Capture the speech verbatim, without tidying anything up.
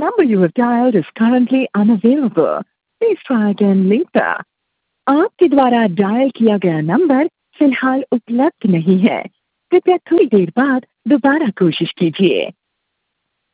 number you have dialed is currently unavailable. Please try again later. आपके द्वारा dial किया गया नंबर फिलहाल उपलब्ध नहीं है। कृपया थोड़ी देर बाद दोबारा कोशिश कीजिए।